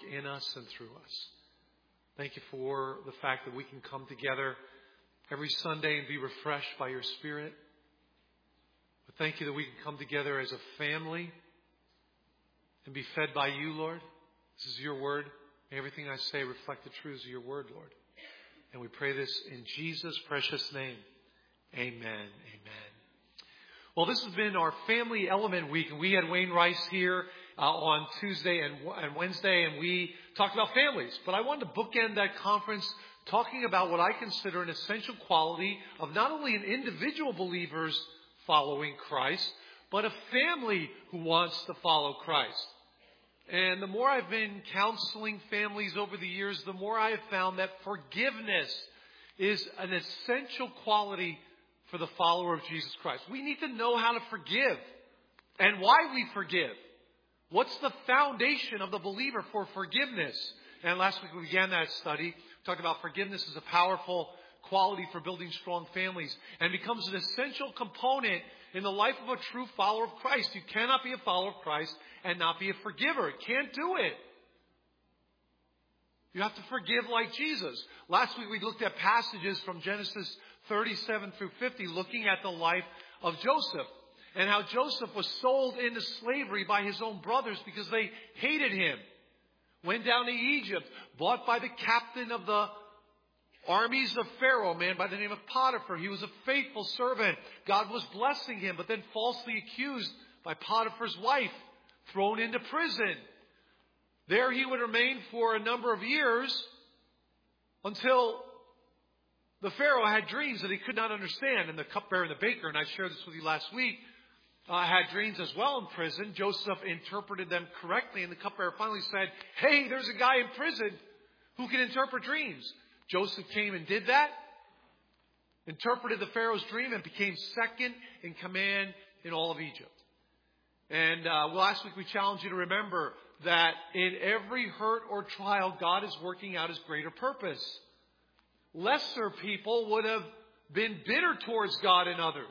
in us and through us. Thank you for the fact that we can come together every Sunday and be refreshed by your Spirit. But thank you that we can come together as a family and be fed by you, Lord. This is your word. May everything I say reflect the truths of your word, Lord. And we pray this in Jesus' precious name. Amen. Amen. Well, this has been our Family Element Week, and we had Wayne Rice here on Tuesday and Wednesday, and we talked about families. But I wanted to bookend that conference talking about what I consider an essential quality of not only an individual believer's following Christ, but a family who wants to follow Christ. And the more I've been counseling families over the years, the more I have found that forgiveness is an essential quality for the follower of Jesus Christ. We need to know how to forgive and why we forgive. What's the foundation of the believer for forgiveness? And last week we began that study. We talked about forgiveness as a powerful quality for building strong families and becomes an essential component in the life of a true follower of Christ. You cannot be a follower of Christ and not be a forgiver. Can't do it. You have to forgive like Jesus. Last week we looked at passages from Genesis 37 through 50, looking at the life of Joseph and how Joseph was sold into slavery by his own brothers because they hated him. Went down to Egypt, bought by the captain of the armies of Pharaoh, a man by the name of Potiphar. He was a faithful servant. God was blessing him, but then falsely accused by Potiphar's wife, thrown into prison. There he would remain for a number of years until the Pharaoh had dreams that he could not understand. And the cupbearer and the baker, and I shared this with you last week, had dreams as well in prison. Joseph interpreted them correctly, and the cupbearer finally said, "Hey, there's a guy in prison who can interpret dreams." Joseph came and did that, interpreted the Pharaoh's dream, and became second in command in all of Egypt. And last week we challenged you to remember that in every hurt or trial, God is working out His greater purpose. Lesser people would have been bitter towards God and others.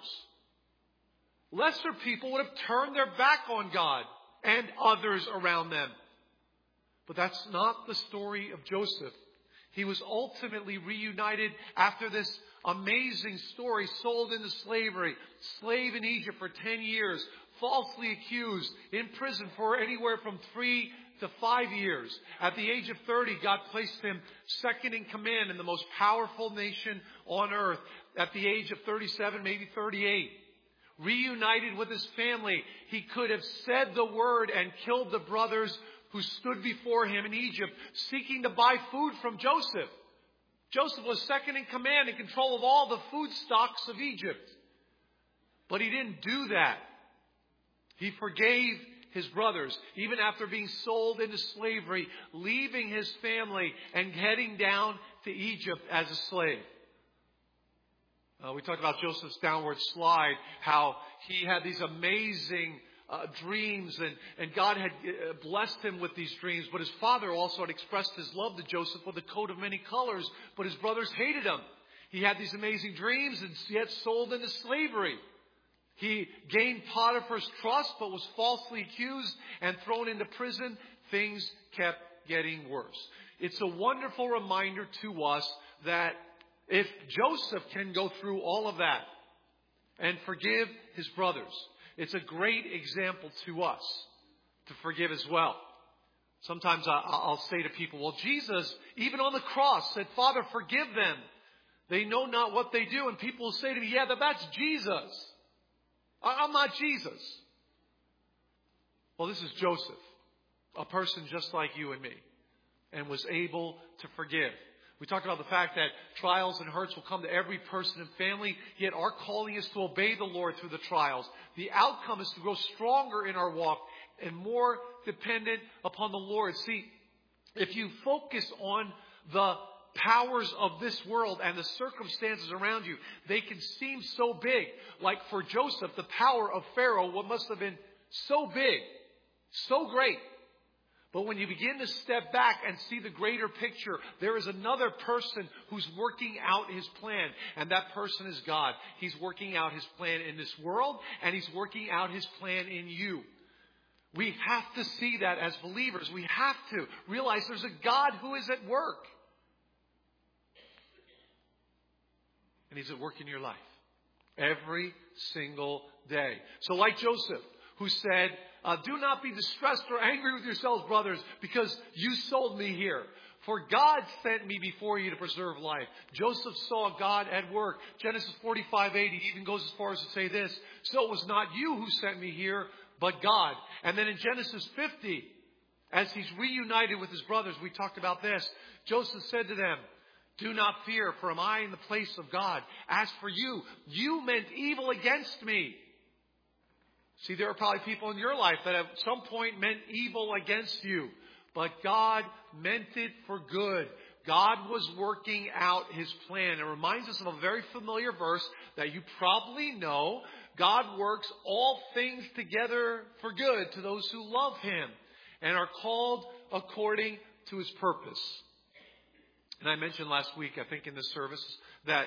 Lesser people would have turned their back on God and others around them. But that's not the story of Joseph. He was ultimately reunited after this amazing story, sold into slavery, slave in Egypt for 10 years, falsely accused, in prison for anywhere from 3 to 5 years. At the age of 30, God placed him second in command in the most powerful nation on earth. At the age of 37, maybe 38, reunited with his family, he could have said the word and killed the brothers who stood before him in Egypt, seeking to buy food from Joseph. Joseph was second in command, in control of all the food stocks of Egypt. But he didn't do that. He forgave his brothers, even after being sold into slavery, leaving his family and heading down to Egypt as a slave. We talked about Joseph's downward slide, how he had these amazing dreams, and God had blessed him with these dreams. But his father also had expressed his love to Joseph with a coat of many colors, but his brothers hated him. He had these amazing dreams and yet sold into slavery. He gained Potiphar's trust, but was falsely accused and thrown into prison. Things kept getting worse. It's a wonderful reminder to us that if Joseph can go through all of that and forgive his brothers, it's a great example to us to forgive as well. Sometimes I'll say to people, well, Jesus, even on the cross, said, "Father, forgive them. They know not what they do." And people will say to me, "Yeah, that's Jesus. I'm not Jesus." Well, this is Joseph, a person just like you and me, and was able to forgive. We talked about the fact that trials and hurts will come to every person and family, yet our calling is to obey the Lord through the trials. The outcome is to grow stronger in our walk and more dependent upon the Lord. See, if you focus on the powers of this world and the circumstances around you, they can seem so big. Like for Joseph, the power of Pharaoh, what must have been so big, so great. But when you begin to step back and see the greater picture, there is another person who's working out His plan. And that person is God. He's working out His plan in this world, and He's working out His plan in you. We have to see that as believers. We have to realize there's a God who is at work. And He's at work in your life. Every single day. So like Joseph, who said, do not be distressed or angry with yourselves, brothers, because you sold me here. For God sent me before you to preserve life. Joseph saw God at work. Genesis 45:8 even goes as far as to say this. So it was not you who sent me here, but God. And then in Genesis 50, as he's reunited with his brothers, we talked about this. Joseph said to them, do not fear, for am I in the place of God? As for you, you meant evil against me. See, there are probably people in your life that at some point meant evil against you. But God meant it for good. God was working out His plan. It reminds us of a very familiar verse that you probably know. God works all things together for good to those who love Him and are called according to His purpose. And I mentioned last week, I think in this service, that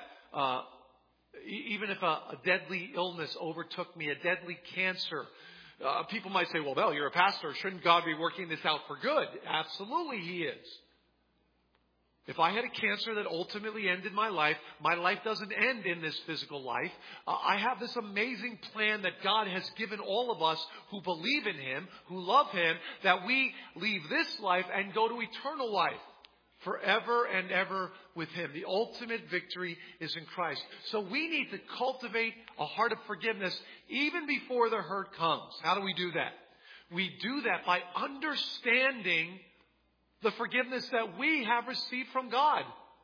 even if a deadly illness overtook me, a deadly cancer, people might say, well, you're a pastor. Shouldn't God be working this out for good? Absolutely He is. If I had a cancer that ultimately ended my life doesn't end in this physical life. I have this amazing plan that God has given all of us who believe in Him, who love Him, that we leave this life and go to eternal life. Forever and ever with Him. The ultimate victory is in Christ. So we need to cultivate a heart of forgiveness even before the hurt comes. How do we do that? We do that by understanding the forgiveness that we have received from God.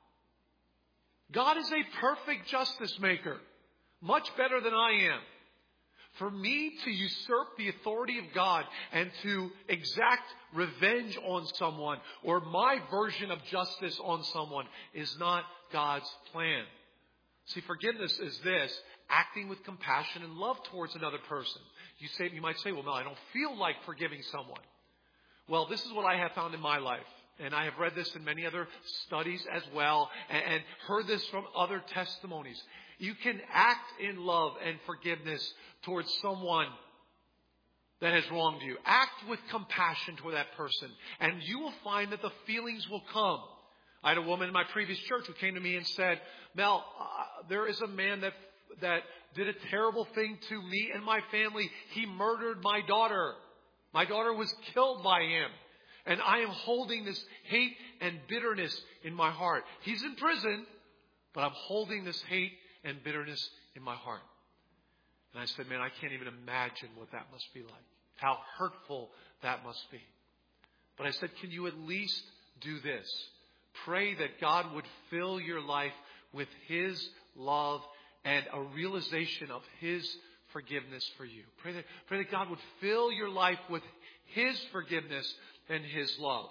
God is a perfect justice maker. Much better than I am. For me to usurp the authority of God and to exact revenge on someone or my version of justice on someone is not God's plan. See, forgiveness is this, acting with compassion and love towards another person. You might say, well, no, I don't feel like forgiving someone. Well, this is what I have found in my life. And I have read this in many other studies as well and heard this from other testimonies. You can act in love and forgiveness towards someone that has wronged you. Act with compassion toward that person. And you will find that the feelings will come. I had a woman in my previous church who came to me and said, Mel, there is a man that did a terrible thing to me and my family. He murdered my daughter. My daughter was killed by him. And I am holding this hate and bitterness in my heart. He's in prison, but I'm holding this hate and bitterness in my heart. And I said, man, I can't even imagine what that must be like. How hurtful that must be. But I said, can you at least do this? Pray that God would fill your life with His love and a realization of His forgiveness for you. Pray that God would fill your life with His forgiveness and His love.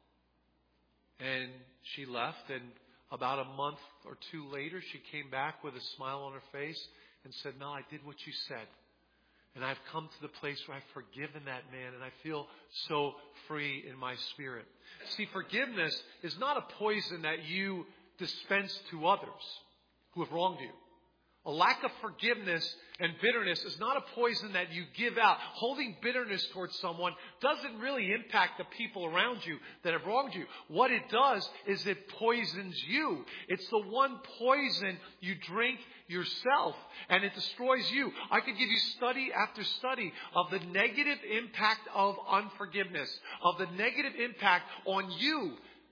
And she left, and about a month or two later, she came back with a smile on her face and said, no, I did what you said. And I've come to the place where I've forgiven that man, and I feel so free in my spirit. See, forgiveness is not a poison that you dispense to others who have wronged you. A lack of forgiveness and bitterness is not a poison that you give out. Holding bitterness towards someone doesn't really impact the people around you that have wronged you. What it does is it poisons you. It's the one poison you drink yourself, and it destroys you. I could give you study after study of the negative impact of unforgiveness, of the negative impact on you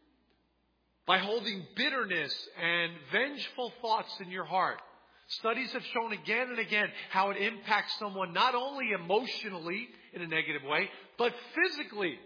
by holding bitterness and vengeful thoughts in your heart. Studies have shown again and again how it impacts someone not only emotionally in a negative way, but physically.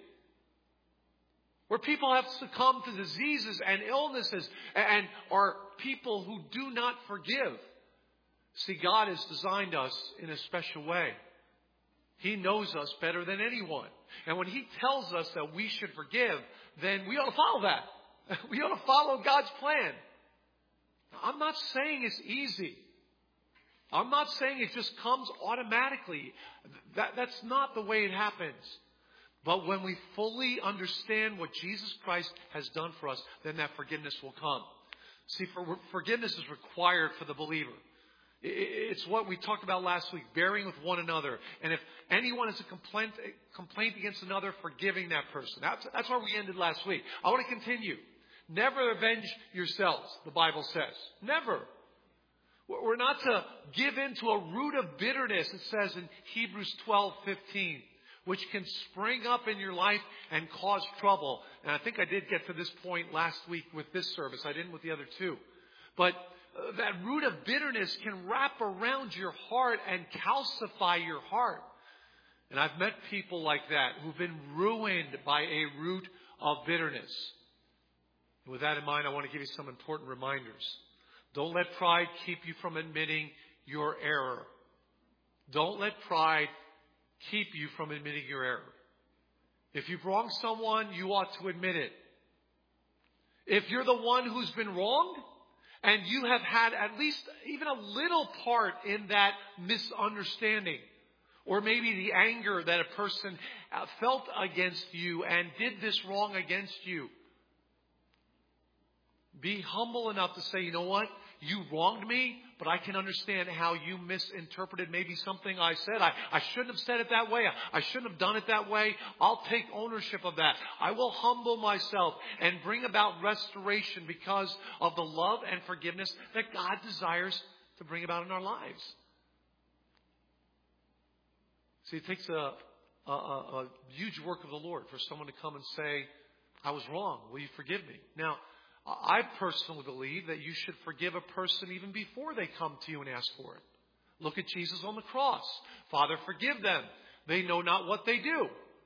Where people have succumbed to diseases and illnesses and are people who do not forgive. See, God has designed us in a special way. He knows us better than anyone. And when He tells us that we should forgive, then we ought to follow that. We ought to follow God's plan. Now, I'm not saying it's easy. I'm not saying it just comes automatically. That's not the way it happens. But when we fully understand what Jesus Christ has done for us, then that forgiveness will come. See, forgiveness is required for the believer. It's what we talked about last week, bearing with one another. And if anyone has a complaint against another, forgiving that person. That's where we ended last week. I want to continue. Never avenge yourselves, the Bible says. Never. We're not to give in to a root of bitterness, it says in Hebrews 12:15, which can spring up in your life and cause trouble. And I think I did get to this point last week with this service. I didn't with the other two. But that root of bitterness can wrap around your heart and calcify your heart. And I've met people like that who've been ruined by a root of bitterness. And with that in mind, I want to give you some important reminders. Don't let pride keep you from admitting your error. Don't let pride keep you from admitting your error. If you've wronged someone, you ought to admit it. If you're the one who's been wronged, and you have had at least even a little part in that misunderstanding, or maybe the anger that a person felt against you and did this wrong against you, be humble enough to say, you know what? You wronged me, but I can understand how you misinterpreted maybe something I said. I shouldn't have said it that way. I shouldn't have done it that way. I'll take ownership of that. I will humble myself and bring about restoration because of the love and forgiveness that God desires to bring about in our lives. See, it takes a huge work of the Lord for someone to come and say, I was wrong. Will you forgive me? Now, I personally believe that you should forgive a person even before they come to you and ask for it. Look at Jesus on the cross. Father, forgive them. They know not what they do.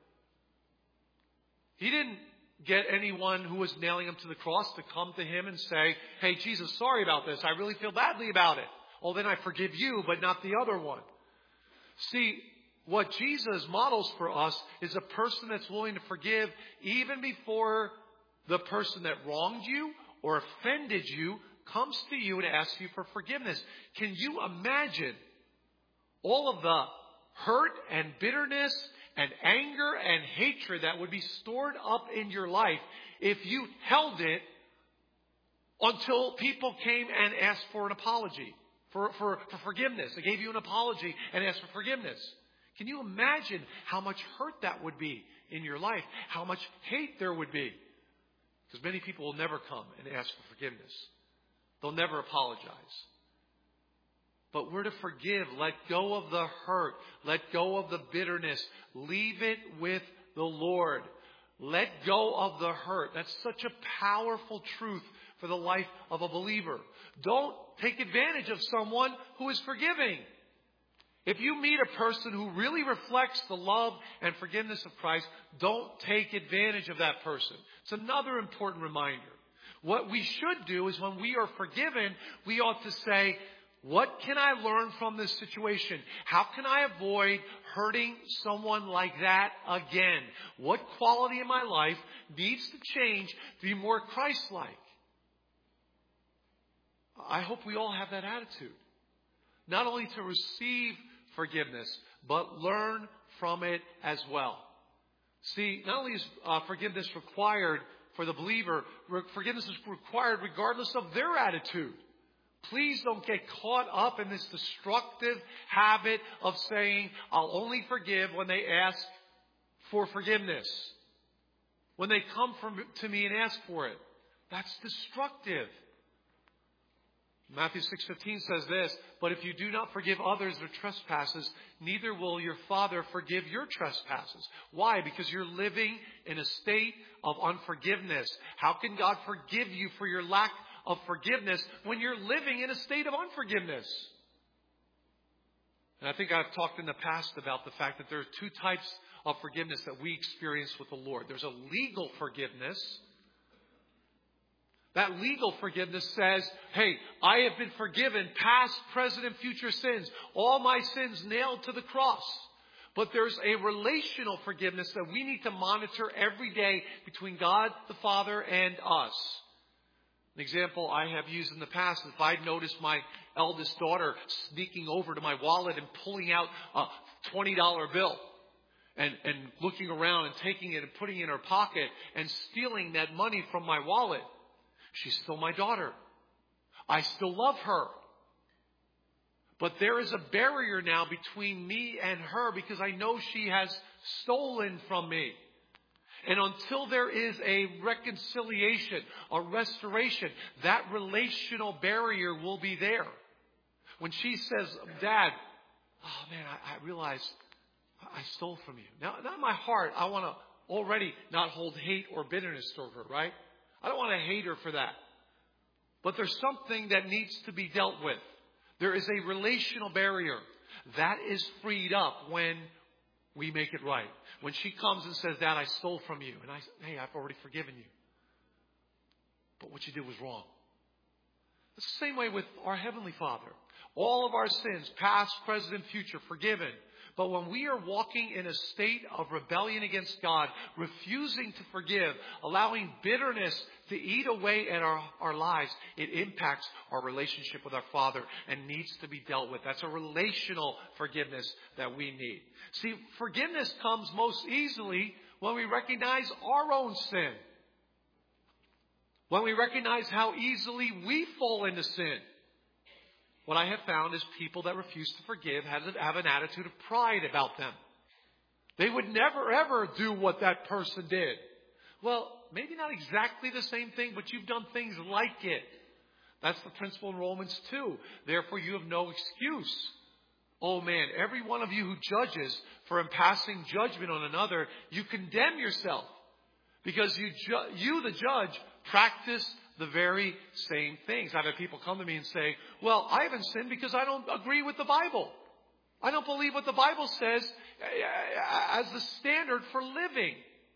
He didn't get anyone who was nailing him to the cross to come to him and say, hey, Jesus, sorry about this. I really feel badly about it. Oh, then I forgive you, but not the other one. See, what Jesus models for us is a person that's willing to forgive even before the person that wronged you or offended you comes to you and asks you for forgiveness. Can you imagine all of the hurt and bitterness and anger and hatred that would be stored up in your life if you held it until people came and asked for an apology, for forgiveness? They gave you an apology and asked for forgiveness. Can you imagine how much hurt that would be in your life? How much hate there would be? Because many people will never come and ask for forgiveness. They'll never apologize. But we're to forgive. Let go of the hurt. Let go of the bitterness. Leave it with the Lord. Let go of the hurt. That's such a powerful truth for the life of a believer. Don't take advantage of someone who is forgiving. If you meet a person who really reflects the love and forgiveness of Christ, don't take advantage of that person. It's another important reminder. What we should do is when we are forgiven, we ought to say, what can I learn from this situation? How can I avoid hurting someone like that again? What quality in my life needs to change to be more Christ-like? I hope we all have that attitude. Not only to receive forgiveness, but learn from it as well. See, not only is forgiveness required for the believer, forgiveness is required regardless of their attitude. Please don't get caught up in this destructive habit of saying, I'll only forgive when they ask for forgiveness. When they come to me and ask for it. That's destructive. Matthew 6:15 says this, but if you do not forgive others their trespasses, neither will your Father forgive your trespasses. Why? Because you're living in a state of unforgiveness. How can God forgive you for your lack of forgiveness when you're living in a state of unforgiveness? And I think I've talked in the past about the fact that there are two types of forgiveness that we experience with the Lord. There's a legal forgiveness. That legal forgiveness says, hey, I have been forgiven past, present, and future sins. All my sins nailed to the cross. But there's a relational forgiveness that we need to monitor every day between God the Father and us. An example I have used in the past, if I'd noticed my eldest daughter sneaking over to my wallet and pulling out a $20 bill and looking around and taking it and putting it in her pocket and stealing that money from my wallet, she's still my daughter. I still love her. But there is a barrier now between me and her because I know she has stolen from me. And until there is a reconciliation, a restoration, that relational barrier will be there. When she says, Dad, oh man, I realize I stole from you. Now in my heart, I want to already not hold hate or bitterness toward her, right? I don't want to hate her for that. But there's something that needs to be dealt with. There is a relational barrier that is freed up when we make it right. When she comes and says, Dad, I stole from you. And I say, hey, I've already forgiven you. But what you did was wrong. It's the same way with our Heavenly Father. All of our sins, past, present, and future, forgiven. But when we are walking in a state of rebellion against God, refusing to forgive, allowing bitterness to eat away at our lives, it impacts our relationship with our Father and needs to be dealt with. That's a relational forgiveness that we need. See, forgiveness comes most easily when we recognize our own sin. When we recognize how easily we fall into sin. What I have found is people that refuse to forgive have an attitude of pride about them. They would never, ever do what that person did. Well, maybe not exactly the same thing, but you've done things like it. That's the principle in Romans 2. Therefore, you have no excuse. Oh man, every one of you who judges for passing judgment on another, you condemn yourself. Because you, the judge, practice the very same things. I've had people come to me and say, well, I haven't sinned because I don't agree with the Bible. I don't believe what the Bible says as the standard for living.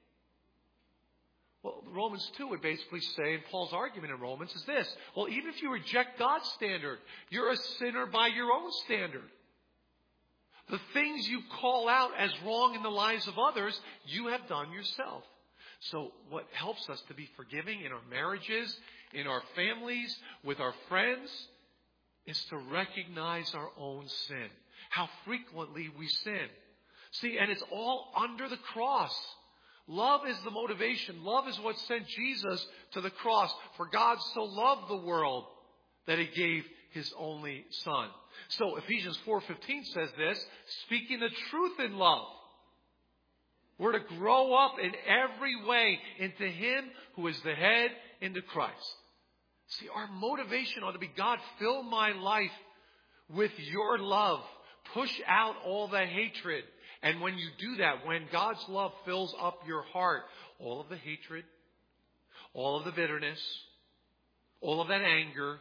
Well, Romans 2 would basically say, and Paul's argument in Romans is this, well, even if you reject God's standard, you're a sinner by your own standard. The things you call out as wrong in the lives of others, you have done yourself. So what helps us to be forgiving in our marriages, in our families, with our friends, is to recognize our own sin. How frequently we sin. See, and it's all under the cross. Love is the motivation. Love is what sent Jesus to the cross. For God so loved the world that He gave His only Son. So Ephesians 4:15 says this, speaking the truth in love. We're to grow up in every way into Him who is the head, into Christ. See, our motivation ought to be, God, fill my life with your love. Push out all the hatred. And when you do that, when God's love fills up your heart, all of the hatred, all of the bitterness, all of that anger,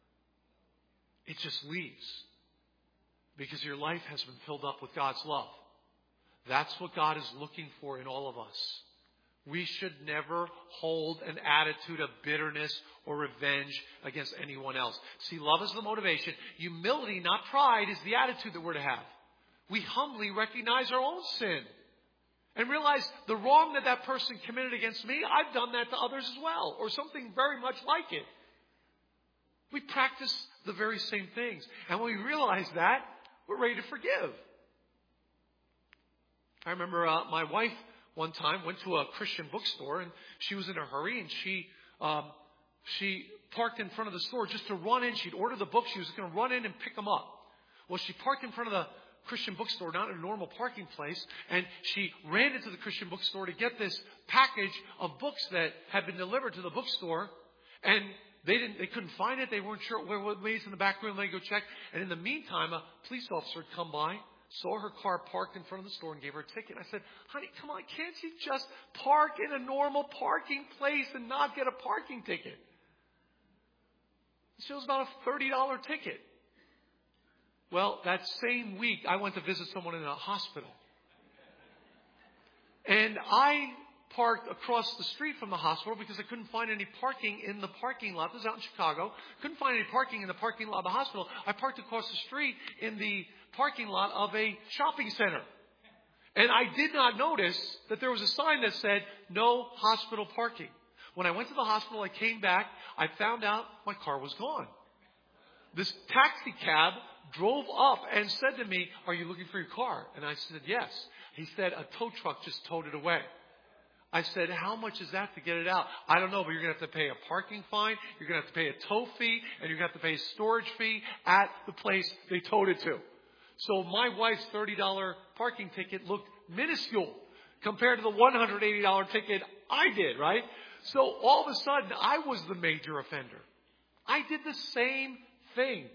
it just leaves. Because your life has been filled up with God's love. That's what God is looking for in all of us. We should never hold an attitude of bitterness or revenge against anyone else. See, love is the motivation. Humility, not pride, is the attitude that we're to have. We humbly recognize our own sin and realize the wrong that person committed against me, I've done that to others as well, or something very much like it. We practice the very same things. And when we realize that, we're ready to forgive. I remember my wife one time went to a Christian bookstore and she was in a hurry and she parked in front of the store just to run in. She'd ordered the books. She was going to run in and pick them up. Well, she parked in front of the Christian bookstore, not in a normal parking place, and she ran into the Christian bookstore to get this package of books that had been delivered to the bookstore, and they couldn't find it. They weren't sure where it was in the back room. They go check. And in the meantime, a police officer had come by, saw her car parked in front of the store and gave her a ticket. And I said, honey, come on, can't you just park in a normal parking place and not get a parking ticket? It was about a $30 ticket. Well, that same week, I went to visit someone in a hospital. And I parked across the street from the hospital because I couldn't find any parking in the parking lot. This is out in Chicago. Couldn't find any parking in the parking lot of the hospital. I parked across the street in the parking lot of a shopping center. And I did not notice that there was a sign that said, no hospital parking. When I went to the hospital, I came back. I found out my car was gone. This taxi cab drove up and said to me, are you looking for your car? And I said, yes. He said, a tow truck just towed it away. I said, how much is that to get it out? I don't know, but you're going to have to pay a parking fine. You're going to have to pay a tow fee. And you're going to have to pay a storage fee at the place they towed it to. So my wife's $30 parking ticket looked minuscule compared to the $180 ticket I did, right? So all of a sudden, I was the major offender. I did the same thing.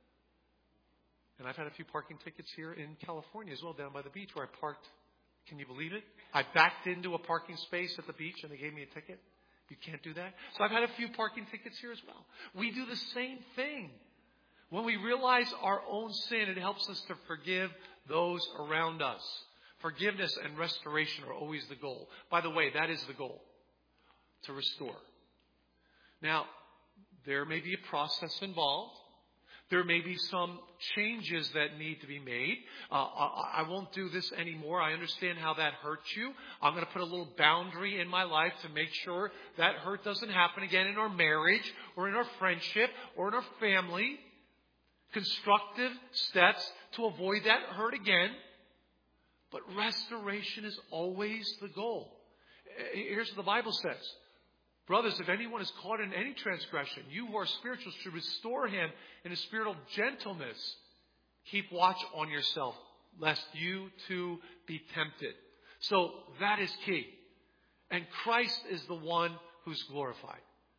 And I've had a few parking tickets here in California as well, down by the beach where I parked. Can you believe it? I backed into a parking space at the beach and they gave me a ticket. You can't do that. So I've had a few parking tickets here as well. We do the same thing. When we realize our own sin, it helps us to forgive those around us. Forgiveness and restoration are always the goal. By the way, that is the goal. To restore. Now, there may be a process involved. There may be some changes that need to be made. I won't do this anymore. I understand how that hurts you. I'm going to put a little boundary in my life to make sure that hurt doesn't happen again in our marriage or in our friendship or in our family. Constructive steps to avoid that hurt again. But restoration is always the goal. Here's what the Bible says. Brothers, if anyone is caught in any transgression, you who are spiritual should restore him in a spirit of gentleness. Keep watch on yourself, lest you too be tempted. So that is key. And Christ is the one who's glorified.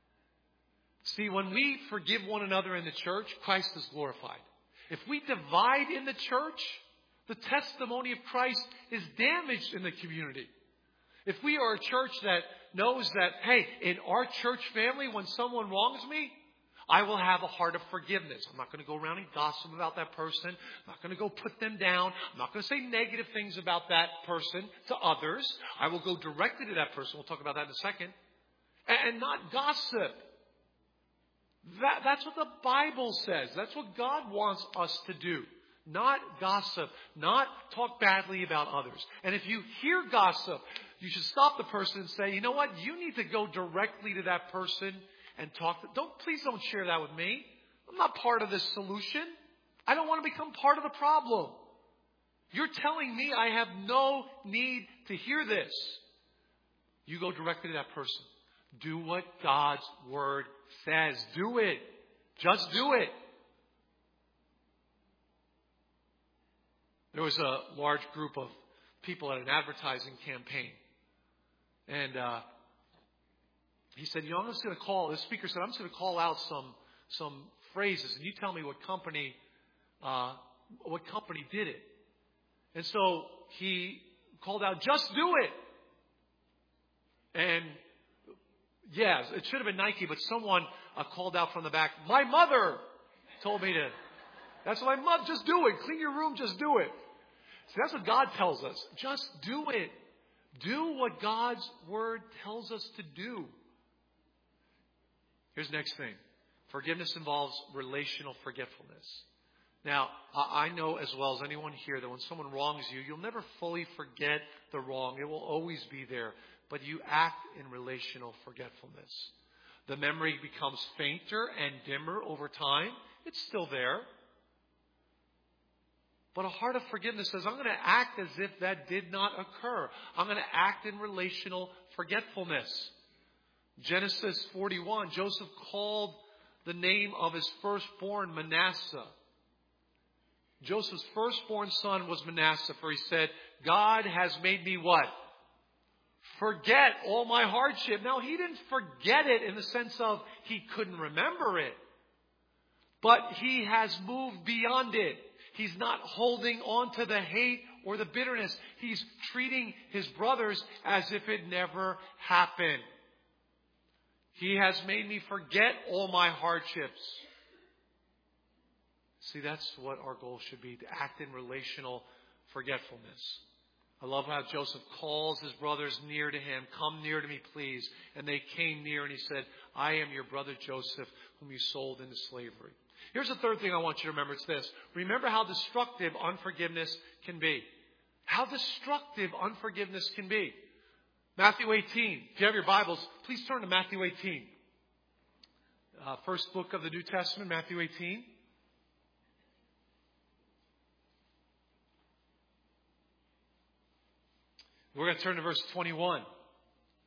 See, when we forgive one another in the church, Christ is glorified. If we divide in the church, the testimony of Christ is damaged in the community. If we are a church that knows that, hey, in our church family, when someone wrongs me, I will have a heart of forgiveness. I'm not going to go around and gossip about that person. I'm not going to go put them down. I'm not going to say negative things about that person to others. I will go directly to that person. We'll talk about that in a second. And not gossip. That's what the Bible says. That's what God wants us to do. Not gossip. Not talk badly about others. And if you hear gossip, you should stop the person and say, you know what? You need to go directly to that person and talk. Please don't share that with me. I'm not part of this solution. I don't want to become part of the problem. You're telling me I have no need to hear this. You go directly to that person. Do what God's Word says. Do it. Just do it. There was a large group of people at an advertising campaign. And he said, I'm just going to call, the speaker said, I'm just going to call out some phrases, and you tell me what company did it. And so he called out, just do it. And yes, it should have been Nike, but someone called out from the back, my mother told me to. That's what my mother, just do it. Clean your room, just do it. See, that's what God tells us. Just do it. Do what God's Word tells us to do. Here's the next thing. Forgiveness involves relational forgetfulness. Now, I know as well as anyone here that when someone wrongs you, you'll never fully forget the wrong. It will always be there. But you act in relational forgetfulness. The memory becomes fainter and dimmer over time. It's still there. But a heart of forgiveness says, I'm going to act as if that did not occur. I'm going to act in relational forgetfulness. Genesis 41, Joseph called the name of his firstborn Manasseh. Joseph's firstborn son was Manasseh, for he said, God has made me what? Forget all my hardship. Now, he didn't forget it in the sense of he couldn't remember it. But he has moved beyond it. He's not holding on to the hate or the bitterness. He's treating his brothers as if it never happened. He has made me forget all my hardships. See, that's what our goal should be, to act in relational forgetfulness. I love how Joseph calls his brothers near to him. Come near to me, please. And they came near and he said, I am your brother Joseph, whom you sold into slavery. Here's the third thing I want you to remember. It's this. Remember how destructive unforgiveness can be. How destructive unforgiveness can be. Matthew 18. If you have your Bibles, please turn to Matthew 18. First book of the New Testament, Matthew 18. We're going to turn to verse 21.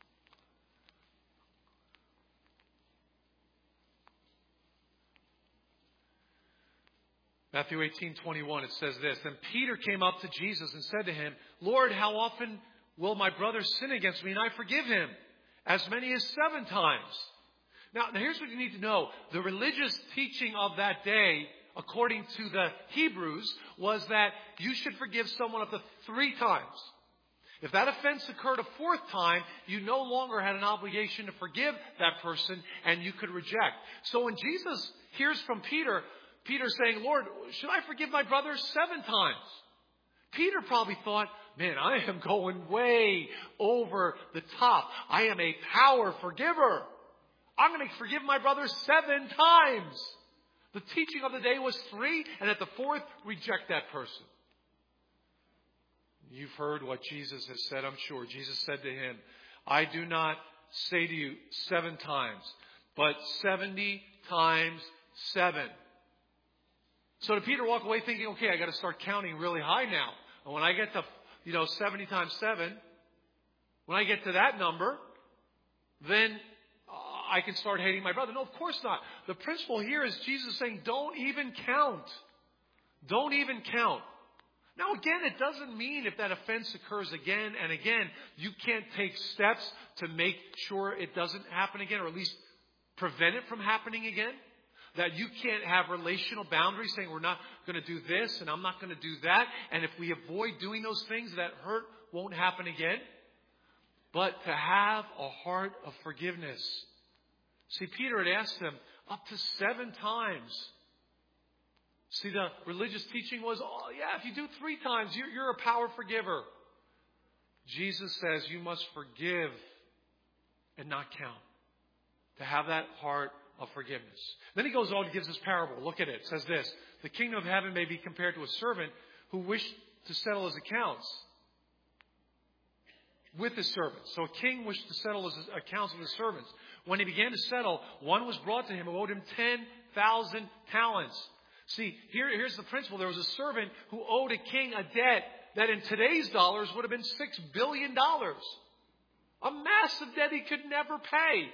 Matthew 18:21, it says this. Then Peter came up to Jesus and said to him, Lord, how often will my brother sin against me and I forgive him? As many as 7 times. Now, here's what you need to know. The religious teaching of that day, according to the Hebrews, was that you should forgive someone up to 3 times. If that offense occurred a 4th time, you no longer had an obligation to forgive that person and you could reject. So when Jesus hears from Peter saying, Lord, should I forgive my brother 7 times? Peter probably thought, man, I am going way over the top. I am a power forgiver. I'm going to forgive my brother 7 times. The teaching of the day was 3, and at the 4th, reject that person. You've heard what Jesus has said, I'm sure. Jesus said to him, I do not say to you 7 times, but 70 times 7. So did Peter walk away thinking, okay, I got to start counting really high now. And when I get to, 70 times 7, when I get to that number, then I can start hating my brother. No, of course not. The principle here is Jesus saying, don't even count. Don't even count. Now, again, it doesn't mean if that offense occurs again and again, you can't take steps to make sure it doesn't happen again, or at least prevent it from happening again. That you can't have relational boundaries saying we're not going to do this and I'm not going to do that. And if we avoid doing those things, that hurt won't happen again. But to have a heart of forgiveness. See, Peter had asked him up to 7 times. See, the religious teaching was, if you do 3 times, you're a power forgiver. Jesus says you must forgive and not count. To have that heart of forgiveness. Then he goes on and gives this parable. Look at it. It says this. The kingdom of heaven may be compared to a servant who wished to settle his accounts with his servants. So a king wished to settle his accounts with his servants. When he began to settle, one was brought to him who owed him 10,000 talents. See, here's the principle. There was a servant who owed a king a debt that in today's dollars would have been $6 billion. A massive debt he could never pay.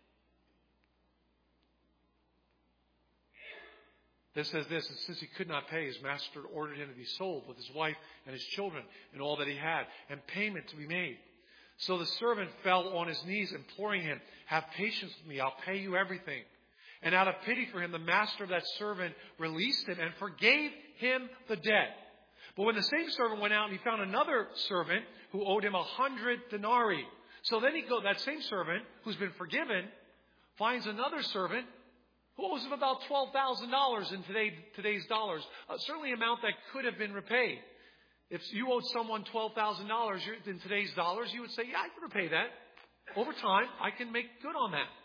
This says this, and since he could not pay, his master ordered him to be sold with his wife and his children and all that he had, and payment to be made. So the servant fell on his knees, imploring him, have patience with me, I'll pay you everything. And out of pity for him, the master of that servant released him and forgave him the debt. But when the same servant went out and he found another servant who owed him 100 denarii. So then that same servant who's been forgiven finds another servant who owes him about $12,000 in today's dollars. Certainly an amount that could have been repaid. If you owed someone $12,000 in today's dollars, you would say, I can repay that. Over time, I can make good on that.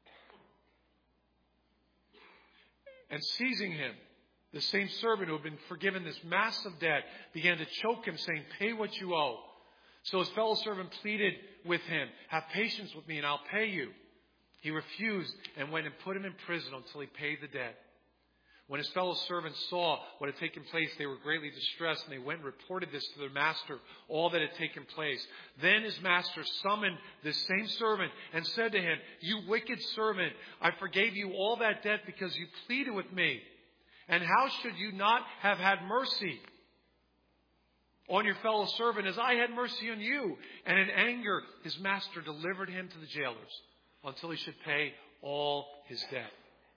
And seizing him, the same servant who had been forgiven this massive debt began to choke him, saying, pay what you owe. So his fellow servant pleaded with him, have patience with me and I'll pay you. He refused and went and put him in prison until he paid the debt. When his fellow servants saw what had taken place, they were greatly distressed, and they went and reported this to their master, all that had taken place. Then his master summoned this same servant and said to him, you wicked servant, I forgave you all that debt because you pleaded with me. And how should you not have had mercy on your fellow servant as I had mercy on you? And in anger, his master delivered him to the jailers until he should pay all his debt.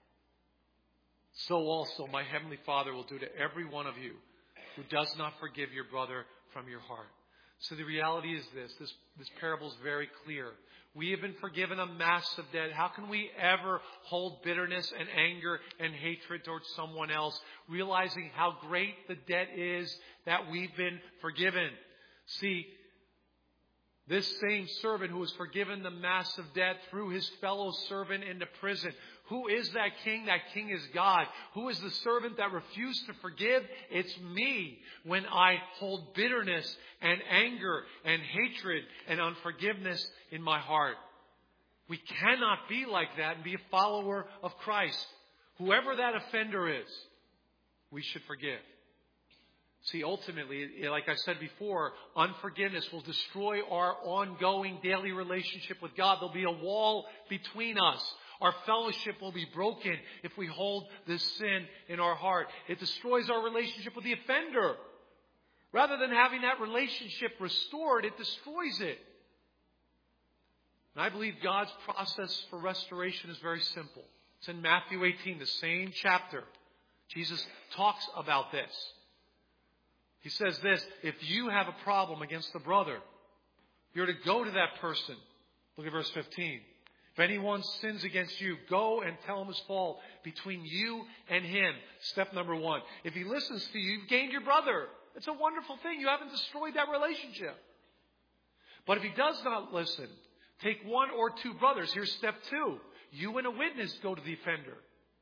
So also my heavenly Father will do to every one of you who does not forgive your brother from your heart. So the reality is this parable is very clear. We have been forgiven a massive debt. How can we ever hold bitterness and anger and hatred towards someone else, realizing how great the debt is that we've been forgiven? See, this same servant who was forgiven the massive debt threw his fellow servant into prison. Who is that king? That king is God. Who is the servant that refused to forgive? It's me when I hold bitterness and anger and hatred and unforgiveness in my heart. We cannot be like that and be a follower of Christ. Whoever that offender is, we should forgive. See, ultimately, like I said before, unforgiveness will destroy our ongoing daily relationship with God. There'll be a wall between us. Our fellowship will be broken if we hold this sin in our heart. It destroys our relationship with the offender. Rather than having that relationship restored, it destroys it. And I believe God's process for restoration is very simple. It's in Matthew 18, the same chapter. Jesus talks about this. He says this, if you have a problem against a brother, you're to go to that person. Look at verse 15. If anyone sins against you, go and tell him his fault between you and him. Step number 1. If he listens to you, you've gained your brother. It's a wonderful thing. You haven't destroyed that relationship. But if he does not listen, take 1 or 2 brothers. Here's step 2. You and a witness go to the offender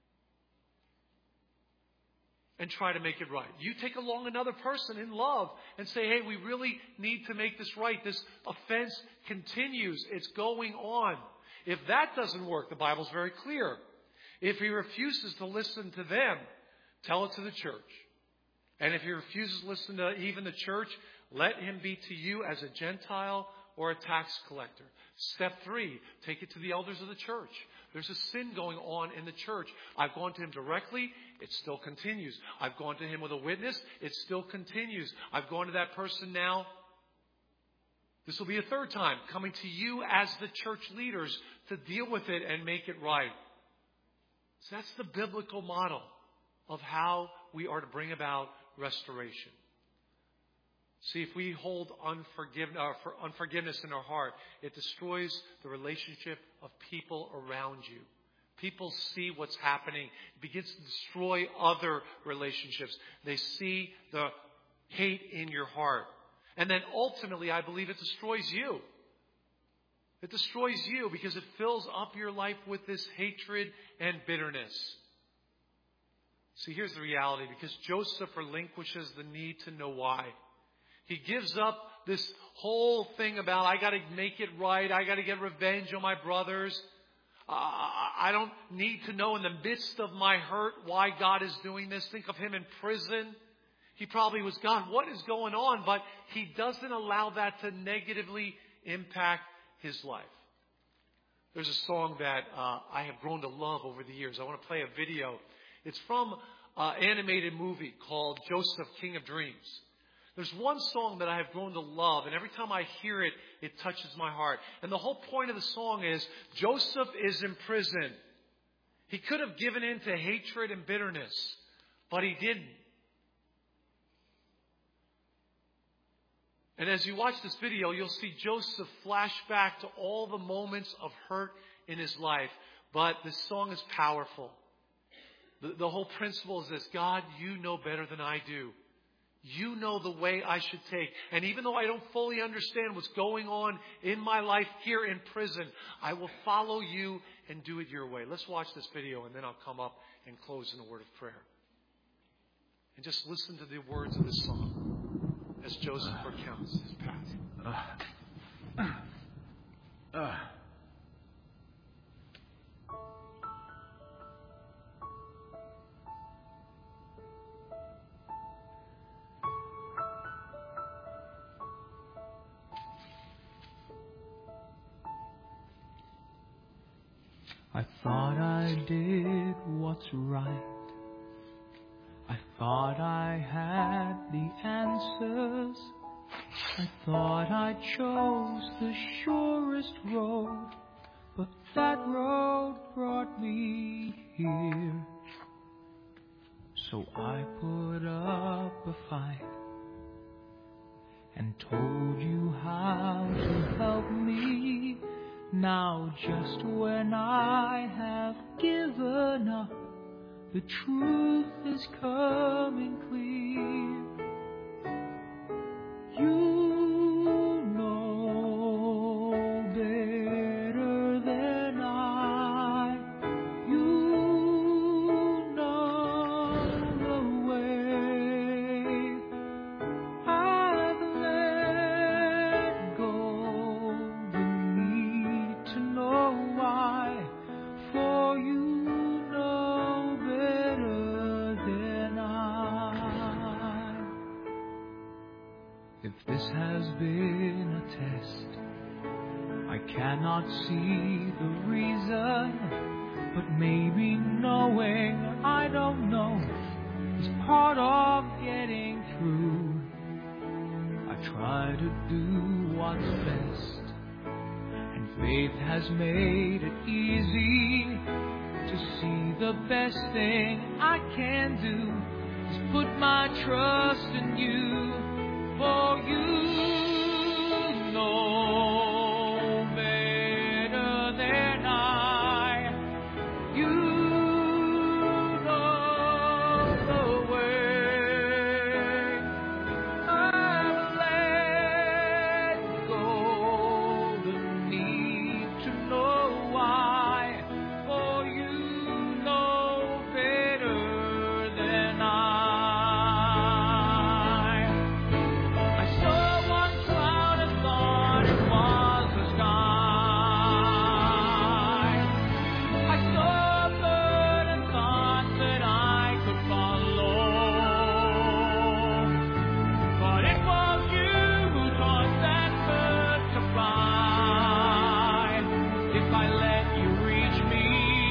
and try to make it right. You take along another person in love and say, hey, we really need to make this right. This offense continues. It's going on. If that doesn't work, the Bible's very clear. If he refuses to listen to them, tell it to the church. And if he refuses to listen to even the church, let him be to you as a Gentile or a tax collector. Step 3, take it to the elders of the church. There's a sin going on in the church. I've gone to him directly. It still continues. I've gone to him with a witness. It still continues. I've gone to that person now. This will be a 3rd time, coming to you as the church leaders to deal with it and make it right. So that's the biblical model of how we are to bring about restoration. See, if we hold unforgiveness in our heart, it destroys the relationship of people around you. People see what's happening. It begins to destroy other relationships. They see the hate in your heart. And then ultimately, I believe it destroys you. It destroys you because it fills up your life with this hatred and bitterness. See, here's the reality. Because Joseph relinquishes the need to know why. He gives up this whole thing about, I got to make it right. I got to get revenge on my brothers. I don't need to know in the midst of my hurt why God is doing this. Think of him in prison. He probably was, God, what is going on? But he doesn't allow that to negatively impact his life. There's a song that I have grown to love over the years. I want to play a video. It's from an animated movie called Joseph, King of Dreams. There's one song that I have grown to love, and every time I hear it, it touches my heart. And the whole point of the song is, Joseph is in prison. He could have given in to hatred and bitterness, but he didn't. And as you watch this video, you'll see Joseph flash back to all the moments of hurt in his life. But this song is powerful. The whole principle is this: God, you know better than I do. You know the way I should take. And even though I don't fully understand what's going on in my life here in prison, I will follow you and do it your way. Let's watch this video, and then I'll come up and close in a word of prayer. And just listen to the words of this song as Joseph recounts his past. I thought I did what's right. I thought I had the answers. I thought I chose the surest road, but that road brought me here. So I put up a fight and told you how to help me. Now just when I have given up, the truth is coming clear. You know better than I. You know the way. I've let go the need to know why. For you know better than I. If this has been a test, I cannot see the reason maybe knowing I don't know is part of getting through. I try to do what's best, and faith has made it easy to see the best thing I can do is put my trust in you, for you know better than I. You know the way. I've let go the need to know why, for you know better than I. I saw one cloud and thought it was the sky. I saw a bird and thought that I could follow. But it was you who taught that bird to fly. If I let you reach me,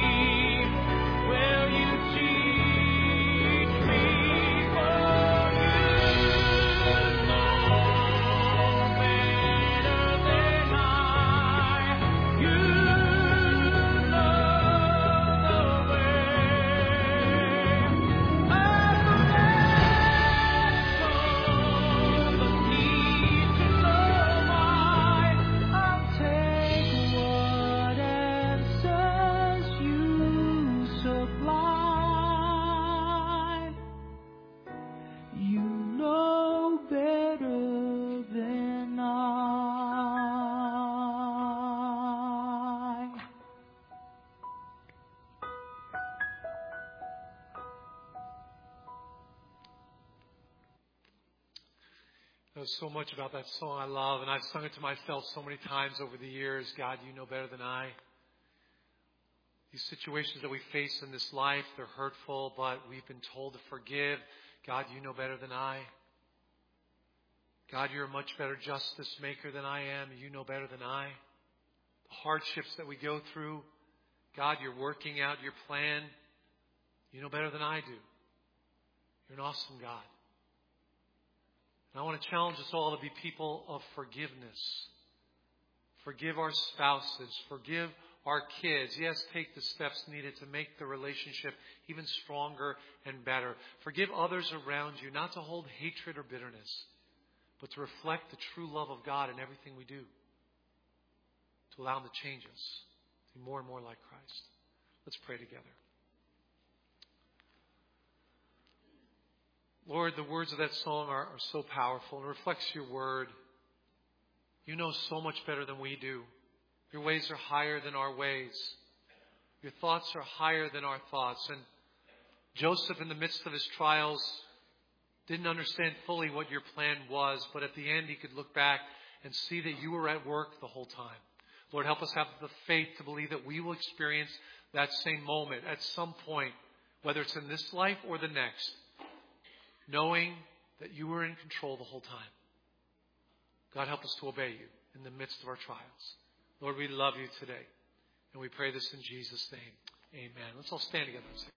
will you teach me? For you know better than I. You know the way. I've let go the need to know why. I'll take what answers you supply. You know better than I. There's so much about that song I love, and I've sung it to myself so many times over the years. God, you know better than I. These situations that we face in this life, they're hurtful, but we've been told to forgive. God, you know better than I. God, you're a much better justice maker than I am. You know better than I. The hardships that we go through, God, you're working out your plan. You know better than I do. You're an awesome God. And I want to challenge us all to be people of forgiveness. Forgive our spouses. Forgive our kids. Yes, take the steps needed to make the relationship even stronger and better. Forgive others around you, not to hold hatred or bitterness, but to reflect the true love of God in everything we do. To allow Him to change us, to be more and more like Christ. Let's pray together. Lord, the words of that song are so powerful and reflects your word. You know so much better than we do. Your ways are higher than our ways. Your thoughts are higher than our thoughts. And Joseph, in the midst of his trials, didn't understand fully what your plan was, but at the end he could look back and see that you were at work the whole time. Lord, help us have the faith to believe that we will experience that same moment at some point, whether it's in this life or the next, knowing that you were in control the whole time. God, help us to obey you in the midst of our trials. Lord, we love you today, and we pray this in Jesus' name. Amen. Let's all stand together and sing.